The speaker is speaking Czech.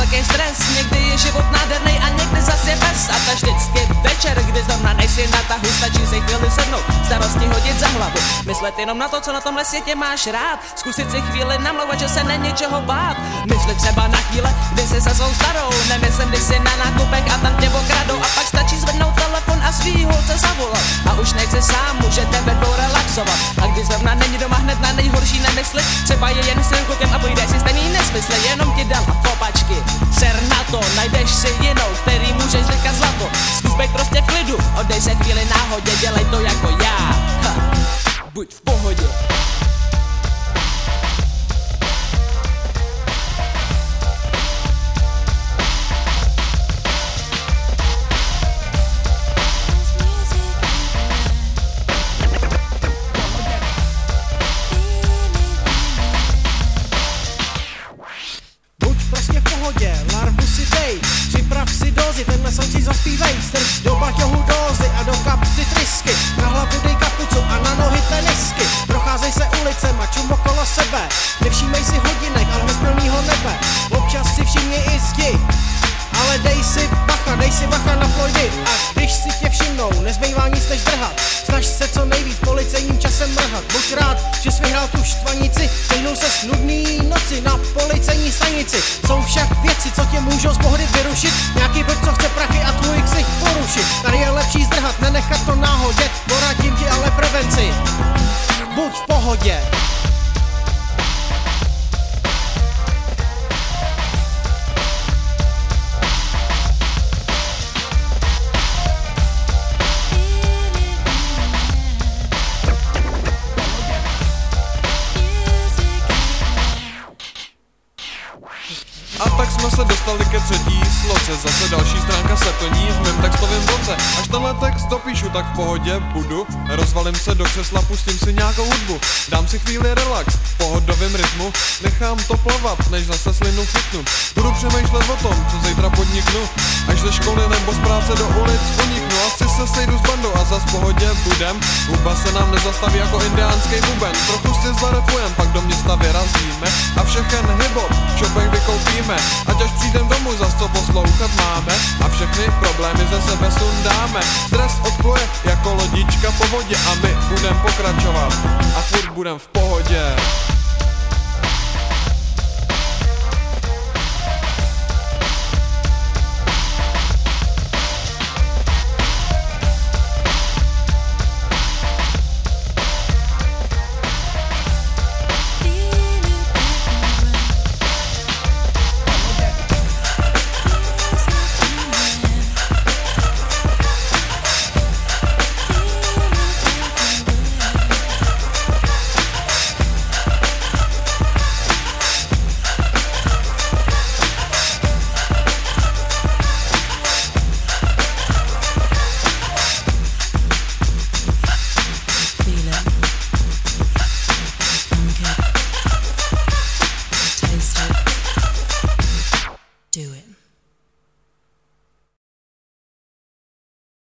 nějaký stres, někdy je život nádherný a někdy zase bez. A ta vždycky večer, kdy zrovna nejsi na tahu, stačí si chvíli sednout, starosti hodit za hlavu, myslet jenom na to, co na tomhle světě máš rád, zkusit si chvíli namlouvat, že se není čeho bát. Mysli třeba na chvíle, kdy jsi se svou starou, nemyslím, když jsi na nákupech a tam tě okradou, a pak stačí zvednout telefon a svý holce zavolat. A už nejsi sám, můžete ve dvou relaxovat. A když zrovna není doma, hned na nejhorší nemysli, třeba je jen svým klukem a pojídej si stejný nesmysl, jenom ti dala kopačky. Ser na to, najdeš si jinou, který můžeš říkat zlato. Zkus bejt prostě v klidu, oddej se chvíli náhodě, dělej to jako já. Ha. Buď v pohodě. Larvu si dej, připrav si dozy, tenhle song si zaspívej, strč do baťohu dózy a do kapsy trysky, na hlavu dej kapucu a na nohy tenisky, procházej se ulicema, čum okolo sebe, nevšímej si hodinek, ale nesplnýho nebe, občas si všimni i zdi, ale dej si bacha na Floydy, a když si tě všimnou, nezbývá nic než drhat, snaž se co nejvíc policejním časem mrhat, buď rád, že jsi vyhrál tu štvanici, vyhnul se snudný noci na policejní stanici, jsou však věci, co tě můžou z pohody vyrušit, nějaký blb, co chce prachy a tvůj ksich porušit, tady je lepší zdrhat, nenechat to náhodě, poradím ti ale prevenci, buď v pohodě. A tak jsme se dostali ke třetí sloce, zase další stránka se plní v mém textovém bloce. Až tenhle text dopíšu, tak v pohodě budu, rozvalím se do křesla, pustím si nějakou hudbu, dám si chvíli relax, v pohodovém rytmu, nechám to plavat, než zase slinu chytnu. Budu přemýšlet o tom, co zítra podniknu, až ze školy nebo z práce do ulic uniknu. Asi se sejdu s bandou a zas v pohodě budem, huba se nám nezastaví jako indiánský buben. Trochu si zarepujem, pak do města vyrazíme a všechen hip-hop, shopping vykoupíme. Ať až přijdem domů, zas co poslouchat máme a všechny problémy ze sebe sundáme. Stres odpluje jako lodička po vodě a my budem pokračovat a furt budem v pohodě.